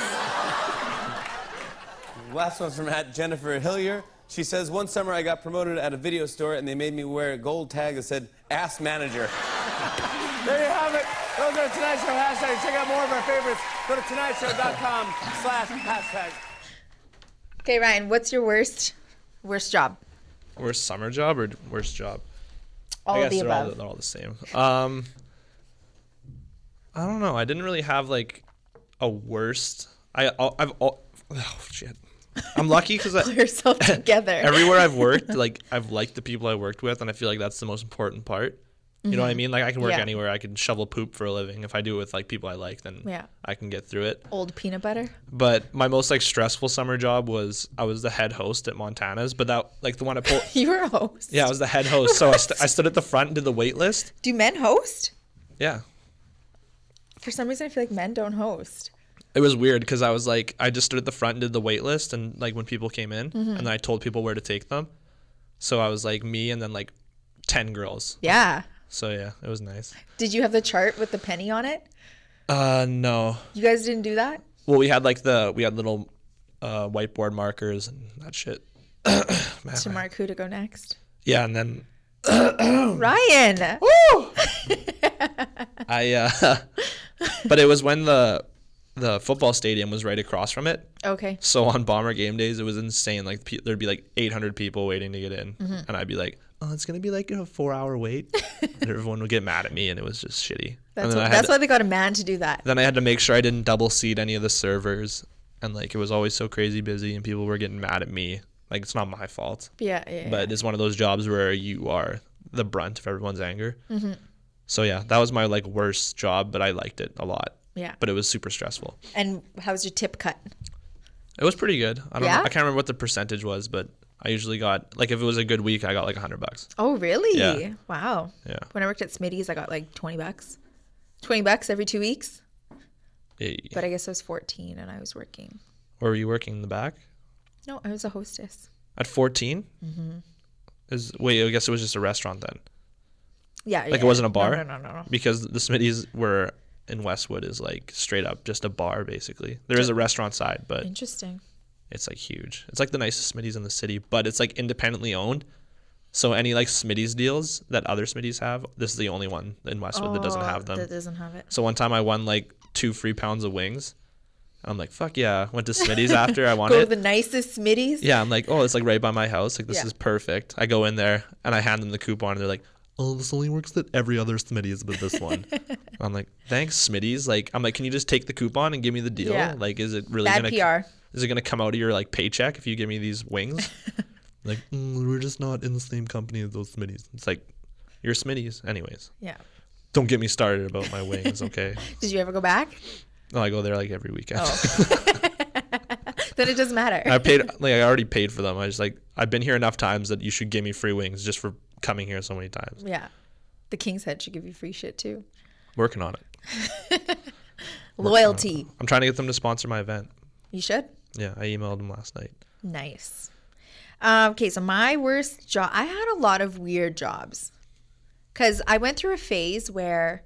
Speaker 5: Last one's from @Jennifer Hillier. She says, one summer I got promoted at a video store and they made me wear a gold tag that said, Ass Manager. There you have it. Those are Tonight Show hashtags. Check out more of our favorites. Go to tonightshow.com/hashtag.
Speaker 2: Okay, Ryan, what's your worst job?
Speaker 1: Worst summer job or worst job?
Speaker 2: All
Speaker 1: I
Speaker 2: of
Speaker 1: guess
Speaker 2: the
Speaker 1: they're
Speaker 2: above.
Speaker 1: all the same. I don't know. I didn't really have like a worst. Oh shit. I'm lucky because
Speaker 2: Pull yourself together.
Speaker 1: everywhere I've worked, like I've liked the people I worked with, and I feel like that's the most important part. You know what I mean? Like I can work
Speaker 2: Yeah.
Speaker 1: anywhere. I can shovel poop for a living. If I do it with like people I like, then
Speaker 2: Yeah.
Speaker 1: I can get through it.
Speaker 2: Old peanut butter.
Speaker 1: But my most like stressful summer job was I was the head host at Montana's, but that like the one at
Speaker 2: You were a host.
Speaker 1: yeah, I was the head host. So I stood at the front and did the wait list.
Speaker 2: Do men host?
Speaker 1: Yeah.
Speaker 2: For some reason, I feel like men don't host.
Speaker 1: It was weird because I was like, I just stood at the front and did the wait list, and like when people came in, and then I told people where to take them. So I was like me and then like 10 girls.
Speaker 2: Yeah.
Speaker 1: So yeah, it was nice.
Speaker 2: Did you have the chart with the penny on it?
Speaker 1: No.
Speaker 2: You guys didn't do that?
Speaker 1: Well, we had little whiteboard markers and that shit.
Speaker 2: To mark who to go next.
Speaker 1: Yeah, and then
Speaker 2: Ryan.
Speaker 1: but it was when the football stadium was right across from it.
Speaker 2: Okay.
Speaker 1: So on Bomber game days, it was insane. Like there'd be like 800 people waiting to get in, and I'd be like, "Oh, it's gonna be like a 4-hour wait," and everyone would get mad at me, and it was just shitty.
Speaker 2: That's why they got a man to do that.
Speaker 1: Then I had to make sure I didn't double seat any of the servers, and like it was always so crazy busy, and people were getting mad at me. Like it's not my fault,
Speaker 2: Yeah.
Speaker 1: but it's one of those jobs where you are the brunt of everyone's anger. So yeah, that was my like worst job, but I liked it a lot.
Speaker 2: Yeah.
Speaker 1: But it was super stressful.
Speaker 2: And how's your tip cut?
Speaker 1: It was pretty good. I don't
Speaker 2: Yeah?
Speaker 1: know. I can't remember what the percentage was, but I usually got like if it was a good week, I got like $100.
Speaker 2: Oh, really?
Speaker 1: Yeah.
Speaker 2: Wow.
Speaker 1: Yeah.
Speaker 2: When I worked at Smitty's, I got like $20. $20 every 2 weeks.
Speaker 1: Yeah.
Speaker 2: But I guess I was 14 and I was working.
Speaker 1: Or were you working in the back
Speaker 2: No, I was a hostess.
Speaker 1: at 14? Wait, I guess it was just a restaurant then,
Speaker 2: Yeah.
Speaker 1: like it wasn't a bar.
Speaker 2: No.
Speaker 1: Because the Smitty's were in Westwood is like straight up just a bar basically. There is a restaurant side, but
Speaker 2: Interesting.
Speaker 1: it's like huge. It's like the nicest Smitty's in the city, but it's like independently owned. So any like Smitty's deals that other Smitty's have, this is the only one in Westwood that doesn't have them.
Speaker 2: That doesn't have it.
Speaker 1: So one time I won like 2 free pounds of wings. I'm like, fuck yeah. Went to Smitty's after I won
Speaker 2: Go to
Speaker 1: it.
Speaker 2: the nicest Smitty's.
Speaker 1: Yeah, I'm like, oh, it's like right by my house. Like this
Speaker 2: Yeah.
Speaker 1: is perfect. I go in there and I hand them the coupon and they're like, oh, this only works at every other Smitty's but this one. I'm like, thanks Smitty's. Like I'm like, can you just take the coupon and give me the deal?
Speaker 2: Yeah.
Speaker 1: Like is it really
Speaker 2: Bad
Speaker 1: gonna
Speaker 2: PR.
Speaker 1: Is it gonna come out of your like paycheck if you give me these wings? Like, we're just not in the same company as those Smitty's. It's like, you're Smitty's anyways.
Speaker 2: Yeah.
Speaker 1: Don't get me started about my wings, okay?
Speaker 2: Did you ever go back?
Speaker 1: No, I go there like every weekend.
Speaker 2: Oh. Then it doesn't matter.
Speaker 1: I already paid for them. I just like, I've been here enough times that you should give me free wings just for coming here so many times.
Speaker 2: Yeah. The King's Head should give you free shit too.
Speaker 1: Working on it.
Speaker 2: Loyalty.
Speaker 1: I'm trying to get them to sponsor my event.
Speaker 2: You should.
Speaker 1: Yeah, I emailed them last night.
Speaker 2: Nice. Okay, so my worst job, I had a lot of weird jobs because I went through a phase where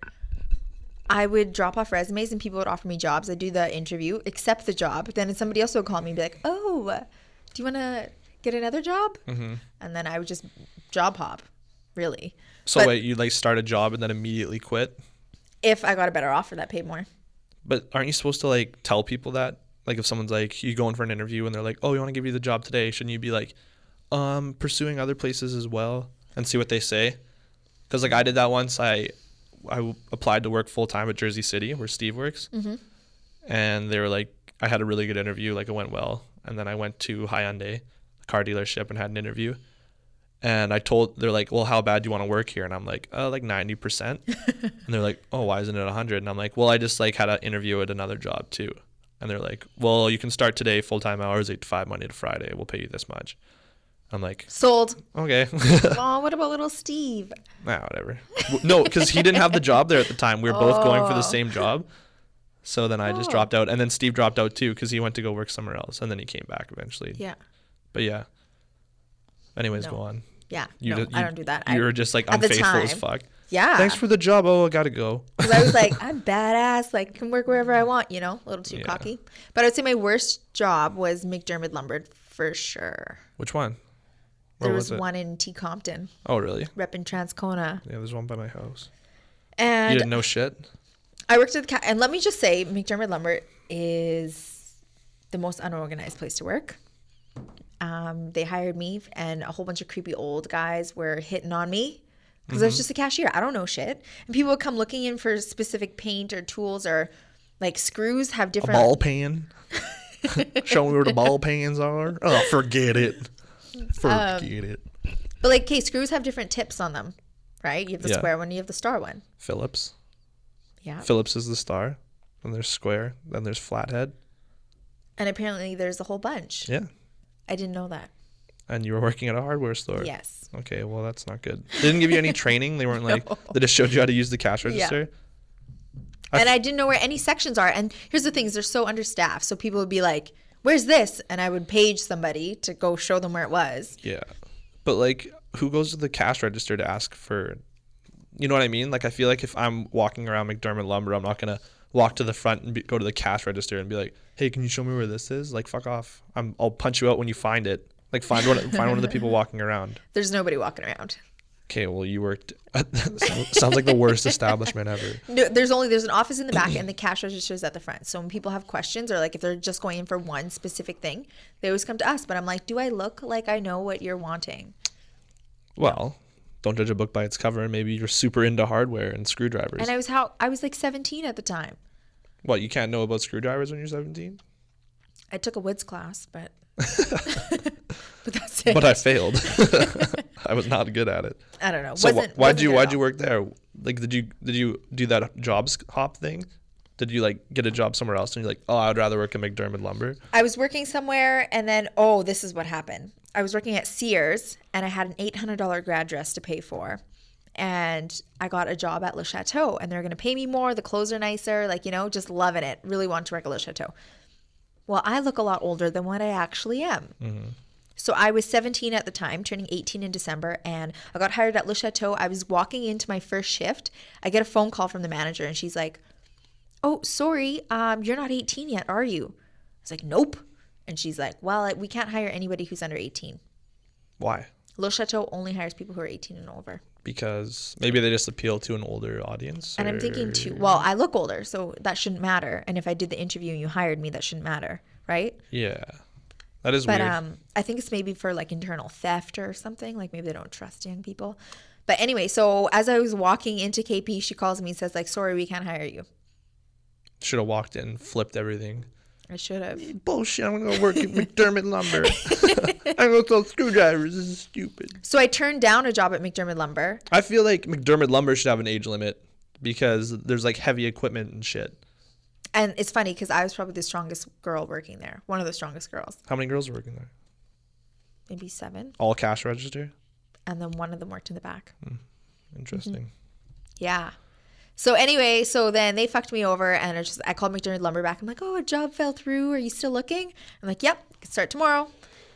Speaker 2: I would drop off resumes and people would offer me jobs. I'd do the interview, accept the job. Then somebody else would call me and be like, oh, do you want to get another job? Mm-hmm. And then I would just job hop, really.
Speaker 1: So
Speaker 2: But
Speaker 1: wait, you like start a job and then immediately quit?
Speaker 2: if I got a better offer that paid more.
Speaker 1: But aren't you supposed to like tell people that? Like if someone's like, you go in for an interview and they're like, oh, you want to give you the job today? Shouldn't you be like, pursuing other places as well and see what they say? Because like I did that once. I applied to work full time at Jersey City where Steve works.
Speaker 2: Mm-hmm.
Speaker 1: And they were like, I had a really good interview. Like it went well. And then I went to Hyundai, a car dealership, and had an interview. And they're like, well, how bad do you want to work here? And I'm like 90%. And they're like, oh, why isn't it 100? And I'm like, well, I just like had an interview at another job too. And they're like, well, you can start today, full-time hours, 8 to 5, Monday to Friday. We'll pay you this much. I'm like,
Speaker 2: Sold.
Speaker 1: okay.
Speaker 2: Oh, what about little Steve?
Speaker 1: Nah, whatever. No, because he didn't have the job there at the time. We were both going for the same job. So then I just dropped out. And then Steve dropped out too because he went to go work somewhere else. And then he came back eventually.
Speaker 2: Yeah.
Speaker 1: But yeah. Anyways,
Speaker 2: No.
Speaker 1: go on.
Speaker 2: Yeah. I don't do that.
Speaker 1: You were just like
Speaker 2: at the
Speaker 1: unfaithful as
Speaker 2: time,
Speaker 1: fuck.
Speaker 2: Yeah.
Speaker 1: Thanks for the job. Oh, I got to go.
Speaker 2: Because I was like, I'm badass. Like, can work wherever I want, you know, a little too
Speaker 1: Yeah.
Speaker 2: cocky. But I would say my worst job was McDermott Lumber for sure.
Speaker 1: Which one?
Speaker 2: There
Speaker 1: Where
Speaker 2: was
Speaker 1: it?
Speaker 2: one in T Compton,
Speaker 1: Oh, really?
Speaker 2: rep in Transcona.
Speaker 1: Yeah, there's one by my house. You
Speaker 2: And
Speaker 1: didn't know shit?
Speaker 2: I worked at the and let me just say, McDermott Lumber is the most unorganized place to work. They hired me, and a whole bunch of creepy old guys were hitting on me because I was just a cashier. I don't know shit, and people would come looking in for specific paint or tools or like screws have
Speaker 1: A
Speaker 2: different.
Speaker 1: ball pan? Show me where the ball pans are? Oh, forget it. Forget it.
Speaker 2: But like, okay, screws have different tips on them, right? You have the
Speaker 1: Yeah.
Speaker 2: square one, you have the star one.
Speaker 1: Phillips.
Speaker 2: Yeah.
Speaker 1: Phillips is the star. Then there's square. Then there's flathead.
Speaker 2: And apparently there's a whole bunch.
Speaker 1: Yeah.
Speaker 2: I didn't know that.
Speaker 1: And you were working at a hardware store.
Speaker 2: Yes.
Speaker 1: Okay, well, that's not good. They didn't give you any training? They weren't like, they just showed you how to use the cash register?
Speaker 2: And I didn't know where any sections are. And here's the things, they're so understaffed. So people would be like, where's this? And I would page somebody to go show them where it was.
Speaker 1: Yeah. But like, who goes to the cash register to ask for, you know what I mean? Like, I feel like if I'm walking around McDermott Lumber, I'm not going to walk to the front and go to the cash register and be like, hey, can you show me where this is? Like, fuck off. I'll punch you out when you find it. Like, find one of the people walking around.
Speaker 2: There's nobody walking around.
Speaker 1: Okay, well, you worked at, sounds like the worst establishment ever.
Speaker 2: No, there's an office in the back and the cash register is at the front. So when people have questions or like if they're just going in for one specific thing, they always come to us. But I'm like, do I look like I know what you're wanting?
Speaker 1: Well, don't judge a book by its cover. Maybe you're super into hardware and screwdrivers.
Speaker 2: And I was like 17 at the time.
Speaker 1: What, you can't know about screwdrivers when you're 17?
Speaker 2: I took a Woods class, but but that's it.
Speaker 1: But I failed. I was not good at it.
Speaker 2: I don't know.
Speaker 1: So why'd you
Speaker 2: good at all.
Speaker 1: work there? Like, did you do that jobs hop thing? Did you like get a job somewhere else and you're like, oh, I'd rather work at McDermott Lumber?
Speaker 2: I was working somewhere and then, this is what happened. I was working at Sears and I had an $800 grad dress to pay for. And I got a job at Le Chateau and they're going to pay me more. The clothes are nicer, like, you know, just loving it. Really want to work at Le Chateau. Well, I look a lot older than what I actually am.
Speaker 1: Mm-hmm.
Speaker 2: So I was 17 at the time, turning 18 in December, and I got hired at Le Chateau. I was walking into my first shift. I get a phone call from the manager, and she's like, oh, sorry, you're not 18 yet, are you? I was like, nope. And she's like, well, we can't hire anybody who's under 18.
Speaker 1: Why?
Speaker 2: Le Chateau only hires people who are 18 and over.
Speaker 1: Because maybe they just appeal to an older audience.
Speaker 2: And I'm thinking too, well, I look older, so that shouldn't matter. And if I did the interview and you hired me, that shouldn't matter, right?
Speaker 1: Yeah. That is
Speaker 2: But
Speaker 1: weird.
Speaker 2: I think it's maybe for like internal theft or something. Like maybe they don't trust young people. But anyway, so as I was walking into KP, she calls me and says like, sorry, we can't hire you.
Speaker 1: Should have walked in, flipped everything.
Speaker 2: I should have.
Speaker 1: Bullshit, I'm going to work at McDermott Lumber. I'm going to sell screwdrivers. This is stupid.
Speaker 2: So I turned down a job at McDermott Lumber.
Speaker 1: I feel like McDermott Lumber should have an age limit because there's like heavy equipment and shit.
Speaker 2: And it's funny because I was probably the strongest girl working there. One of the strongest girls.
Speaker 1: How many girls are working there?
Speaker 2: Maybe 7.
Speaker 1: All cash register?
Speaker 2: And then one of them worked in the back.
Speaker 1: Interesting.
Speaker 2: Yeah. So anyway, so then they fucked me over and I called McDermott Lumber back. I'm like, oh, a job fell through. Are you still looking? I'm like, yep, can start tomorrow.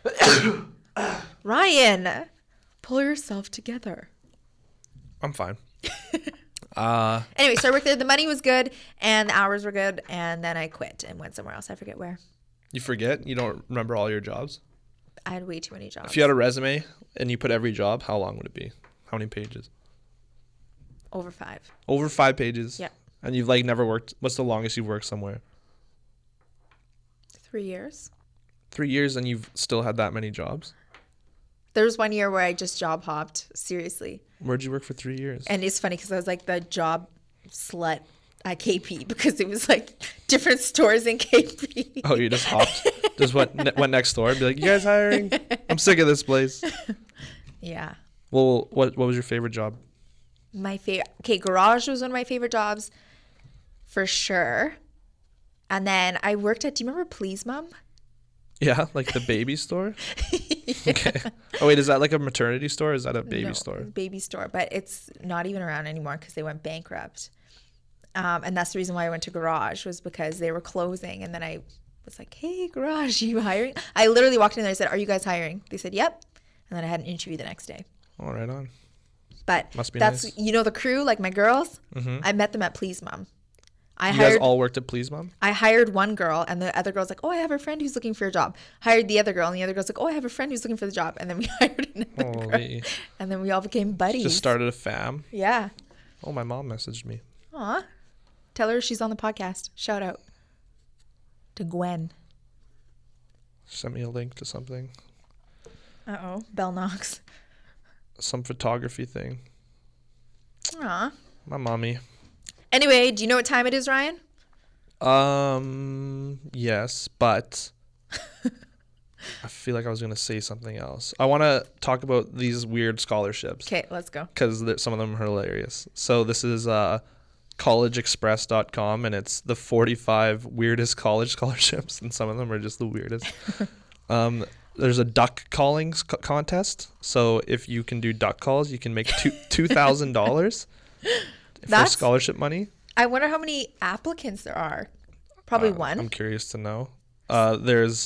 Speaker 2: Ryan, pull yourself together.
Speaker 1: I'm fine.
Speaker 2: Anyway, so I worked there. The money was good and the hours were good. And then I quit and went somewhere else. I forget where.
Speaker 1: You forget? You don't remember all your jobs?
Speaker 2: I had way too many jobs.
Speaker 1: If you had a resume and you put every job, how long would it be? How many pages?
Speaker 2: Over 5.
Speaker 1: Over 5 pages?
Speaker 2: Yeah.
Speaker 1: And you've like never worked. What's the longest you've worked somewhere?
Speaker 2: 3 years.
Speaker 1: 3 years and you've still had that many jobs?
Speaker 2: There was 1 year where I just job hopped, seriously.
Speaker 1: Where'd you work for 3 years?
Speaker 2: And it's funny because I was like the job slut at KP because it was like different stores in KP.
Speaker 1: Oh, you just hopped? Just went next door and be like, you guys hiring? I'm sick of this place.
Speaker 2: Yeah.
Speaker 1: Well, what was your favorite job?
Speaker 2: My favorite. Okay, garage was one of my favorite jobs for sure. And then I worked at, do you remember Please Mom?
Speaker 1: Yeah, like the baby store? Okay. Oh, wait, is that like a maternity store or is that a baby store?
Speaker 2: Baby store, but it's not even around anymore because they went bankrupt. And that's the reason why I went to Garage was because they were closing. And then I was like, hey, Garage, are you hiring? I literally walked in there and said, are you guys hiring? They said, yep. And then I had an interview the next day.
Speaker 1: Oh, right on.
Speaker 2: But
Speaker 1: Must be
Speaker 2: that's,
Speaker 1: nice.
Speaker 2: you know, the crew, like my girls,
Speaker 1: Mm-hmm.
Speaker 2: I met them at Please Mom.
Speaker 1: You guys all worked at Please Mom?
Speaker 2: I hired one girl and the other girl's like, oh, I have a friend who's looking for a job. Hired the other girl and the other girl's like, oh, I have a friend who's looking for the job. And then we hired another girl.
Speaker 1: Holy.
Speaker 2: And then we all became buddies.
Speaker 1: Just started a fam?
Speaker 2: Yeah.
Speaker 1: Oh, my mom messaged me.
Speaker 2: Aw. Tell her she's on the podcast. Shout out to Gwen.
Speaker 1: Sent me a link to something.
Speaker 2: Uh-oh. Bell knocks.
Speaker 1: Some photography thing.
Speaker 2: Aw.
Speaker 1: My mommy.
Speaker 2: Anyway, do you know what time it is, Ryan?
Speaker 1: Yes, but I feel like I was going to say something else. I want to talk about these weird scholarships.
Speaker 2: Okay, let's go.
Speaker 1: Because some of them are hilarious. So this is collegeexpress.com, and it's the 45 weirdest college scholarships, and some of them are just the weirdest. There's a duck calling contest. So if you can do duck calls, you can make $2,000 for scholarship money.
Speaker 2: I wonder how many applicants there are. Probably one.
Speaker 1: I'm curious to know. There's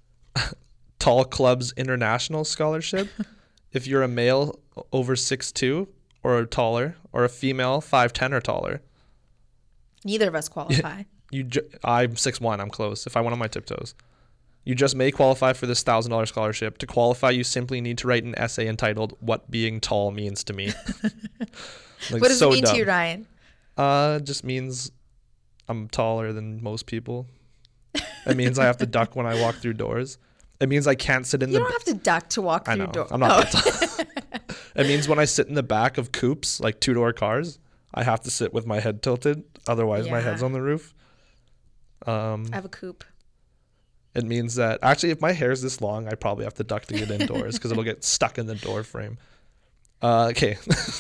Speaker 1: Tall Clubs International Scholarship. If you're a male over 6'2" or taller, or a female 5'10" or taller.
Speaker 2: Neither of us qualify.
Speaker 1: I'm 6'1". I'm close. If I went on my tiptoes. You just may qualify for this $1,000 scholarship. To qualify, you simply need to write an essay entitled "What Being Tall Means to Me."
Speaker 2: What does it mean to you, Ryan?
Speaker 1: It just means I'm taller than most people. It means I have to duck when I walk through doors. It means I can't sit in
Speaker 2: You don't have to duck to walk through doors.
Speaker 1: I'm not that tall. It means when I sit in the back of coupes, like 2-door cars, I have to sit with my head tilted. Otherwise, my head's on the roof.
Speaker 2: I have a coupe.
Speaker 1: It means that, actually, if my hair's this long, I probably have to duck to get indoors because it'll get stuck in the door frame. Okay.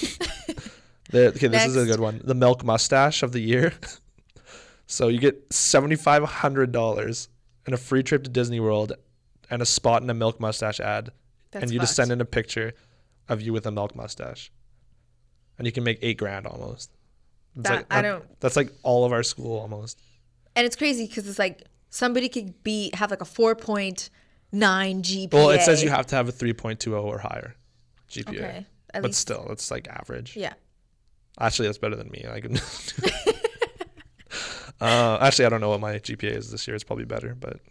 Speaker 1: This is a good one. The milk mustache of the year. So you get $7,500 and a free trip to Disney World and a spot in a milk mustache ad. And you just send in a picture of you with a milk mustache. And you can make $8,000 almost. That's like all of our school almost.
Speaker 2: And it's crazy because it's like somebody could have like a 4.9 GPA.
Speaker 1: Well, it says you have to have a 3.20 or higher GPA.
Speaker 2: Okay.
Speaker 1: But still, it's like average.
Speaker 2: Yeah.
Speaker 1: Actually, that's better than me. I can. Actually, I don't know what my GPA is this year. It's probably better, but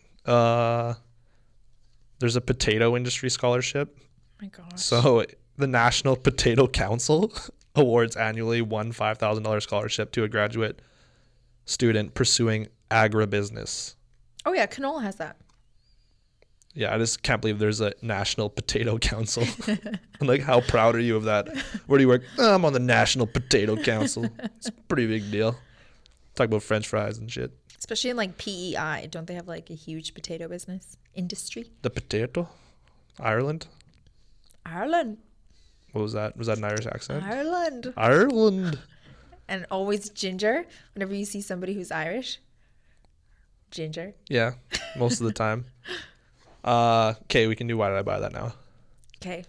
Speaker 1: there's a potato industry scholarship.
Speaker 2: Oh my gosh.
Speaker 1: So the National Potato Council awards annually one $5,000 scholarship to a graduate student pursuing agribusiness.
Speaker 2: Oh yeah, canola has that.
Speaker 1: Yeah, I just can't believe there's a National Potato Council. I'm like, how proud are you of that? Where do you work? Oh, I'm on the National Potato Council. It's a pretty big deal. Talk about French fries and shit.
Speaker 2: Especially in like PEI. Don't they have like a huge potato business industry?
Speaker 1: The potato? Ireland?
Speaker 2: Ireland.
Speaker 1: What was that? Was that an Irish accent?
Speaker 2: Ireland.
Speaker 1: Ireland.
Speaker 2: And always ginger. Whenever you see somebody who's Irish. Ginger.
Speaker 1: Yeah, most of the time. Okay, we can do Why Did I Buy That now?
Speaker 2: Okay.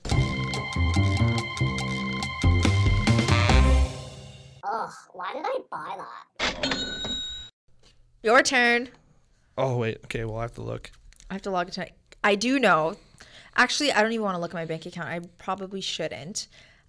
Speaker 7: Ugh, why did I buy that?
Speaker 2: Your turn.
Speaker 1: Oh, wait. Okay, well, I have to look.
Speaker 2: I have to log into. I do know. Actually, I don't even want to look at my bank account. I probably shouldn't.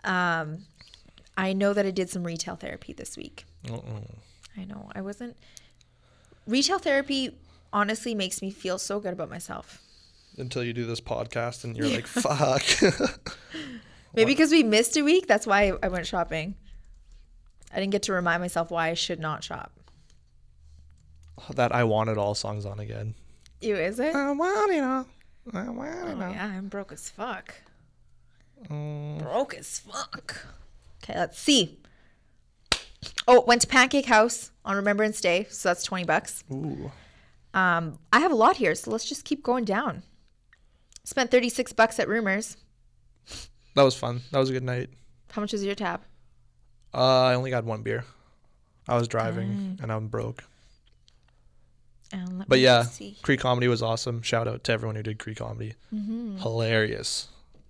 Speaker 2: I know that I did some retail therapy this week. I know. I wasn't. Retail therapy honestly makes me feel so good about myself.
Speaker 1: Until you do this podcast and you're like, fuck.
Speaker 2: Maybe because we missed a week. That's why I went shopping. I didn't get to remind myself why I should not shop.
Speaker 1: That I Want It All song's on again.
Speaker 2: You is it?
Speaker 1: I want it all. I want it
Speaker 2: Oh
Speaker 1: all.
Speaker 2: yeah, I'm broke as fuck. Broke as fuck. Okay, let's see. Oh, went to Pancake House on Remembrance Day, so that's $20.
Speaker 1: Ooh.
Speaker 2: I have a lot here, so let's just keep going down. Spent $36 at Rumors.
Speaker 1: That was fun. That was a good night.
Speaker 2: How much was your tab?
Speaker 1: I only got one beer. I was driving and I'm broke.
Speaker 2: And let
Speaker 1: But
Speaker 2: me
Speaker 1: yeah,
Speaker 2: just see.
Speaker 1: Cree Comedy was awesome. Shout out to everyone who did Cree Comedy. Hilarious.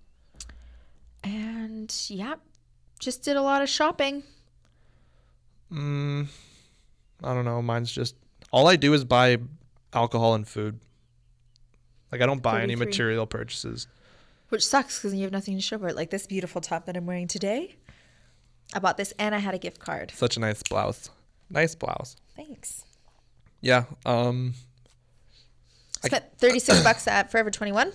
Speaker 2: And yeah, just did a lot of shopping.
Speaker 1: I don't know. Mine's just all I do is buy alcohol and food. Like I don't buy any
Speaker 2: 33.
Speaker 1: material purchases.
Speaker 2: Which sucks because you have nothing to show for it. Like this beautiful top that I'm wearing today. I bought this and I had a gift card.
Speaker 1: Such a nice blouse. Nice blouse.
Speaker 2: Thanks.
Speaker 1: Yeah.
Speaker 2: Spent $36 at Forever 21.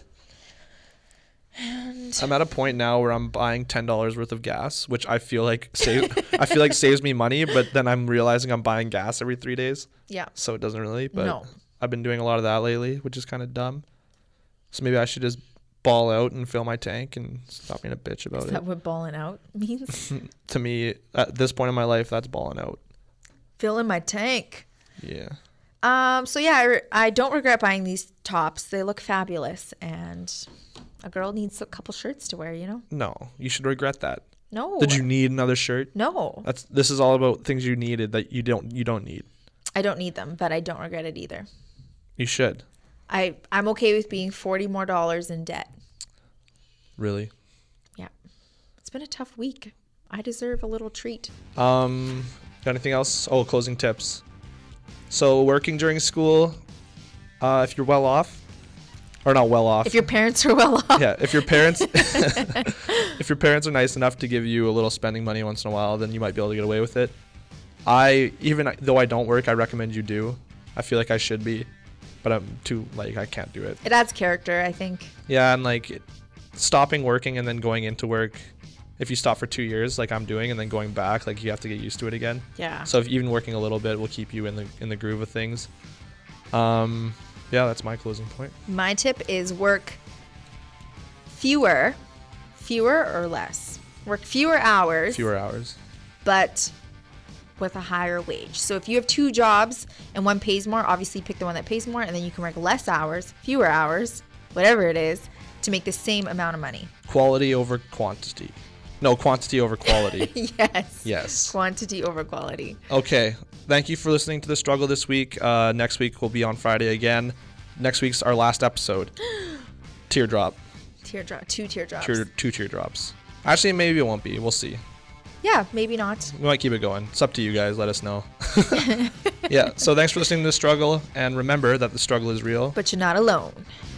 Speaker 2: And
Speaker 1: I'm at a point now where I'm buying $10 worth of gas, which I feel like saves me money, but then I'm realizing I'm buying gas every 3 days.
Speaker 2: yeah.
Speaker 1: So it doesn't really, but
Speaker 2: No.
Speaker 1: I've been doing a lot of that lately, which is kind of dumb. So maybe I should just ball out and fill my tank and stop being a bitch about
Speaker 2: Is
Speaker 1: it.
Speaker 2: that what balling out means?
Speaker 1: To me, at this point in my life, that's balling out.
Speaker 2: Fill in my tank.
Speaker 1: Yeah.
Speaker 2: So yeah, I don't regret buying these tops. They look fabulous, and a girl needs a couple shirts to wear, you know?
Speaker 1: No, you should regret that.
Speaker 2: No.
Speaker 1: Did you need another shirt?
Speaker 2: No.
Speaker 1: This is all about things you needed that you don't need.
Speaker 2: I don't need them, but I don't regret it either.
Speaker 1: You should.
Speaker 2: I'm okay with being $40 more in debt.
Speaker 1: Really.
Speaker 2: Yeah. It's been a tough week. I deserve a little treat.
Speaker 1: Got anything else? Oh, closing tips. So working during school, if you're well off, or not well off.
Speaker 2: If your parents are well off.
Speaker 1: Yeah, if your parents if your parents are nice enough to give you a little spending money once in a while, then you might be able to get away with it. Even though I don't work, I recommend you do. I feel like I should be, but I'm too I can't do it.
Speaker 2: It adds character, I think.
Speaker 1: Yeah, and stopping working and then going into work, if you stop for 2 years like I'm doing and then going back, you have to get used to it again.
Speaker 2: Yeah.
Speaker 1: So if even working a little bit will keep you in the groove of things. Yeah, that's my closing point.
Speaker 2: My tip is work fewer or less. Work fewer hours.
Speaker 1: Fewer hours.
Speaker 2: But with a higher wage. So if you have 2 jobs and one pays more, obviously pick the one that pays more, and then you can work less hours, fewer hours, whatever it is, to make the same amount of money.
Speaker 1: Quality over quantity. No, quantity over quality.
Speaker 2: Yes.
Speaker 1: Yes.
Speaker 2: Quantity over quality.
Speaker 1: Okay. Thank you for listening to The Struggle this week. Next week will be on Friday again. Next week's our last episode. Teardrop.
Speaker 2: 2 teardrops.
Speaker 1: 2 teardrops. Actually, maybe it won't be. We'll see.
Speaker 2: Yeah, maybe not.
Speaker 1: We might keep it going. It's up to you guys. Let us know. Yeah. So thanks for listening to The Struggle. And remember that the struggle is real.
Speaker 2: But you're not alone.